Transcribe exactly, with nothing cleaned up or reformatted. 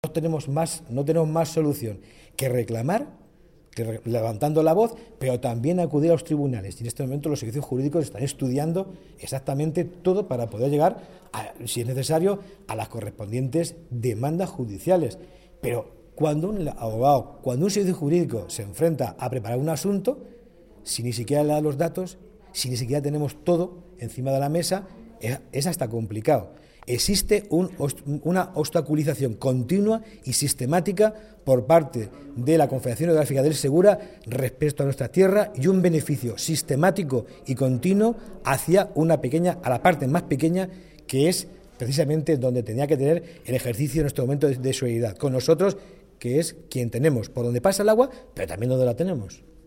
No tenemos más, no tenemos más solución que reclamar, que re, levantando la voz, pero también acudir a los tribunales. Y en este momento los servicios jurídicos están estudiando exactamente todo para poder llegar, a, si es necesario, a las correspondientes demandas judiciales. Pero cuando un abogado, cuando un servicio jurídico se enfrenta a preparar un asunto, si ni siquiera le da los datos, si ni siquiera tenemos todo encima de la mesa, es, es hasta complicado. Existe un, una obstaculización continua y sistemática por parte de la Confederación Hidrográfica del Segura respecto a nuestra tierra y un beneficio sistemático y continuo hacia una pequeña, a la parte más pequeña, que es precisamente donde tenía que tener el ejercicio en este momento de, de solidaridad con nosotros, que es quien tenemos, por donde pasa el agua, pero también donde la tenemos.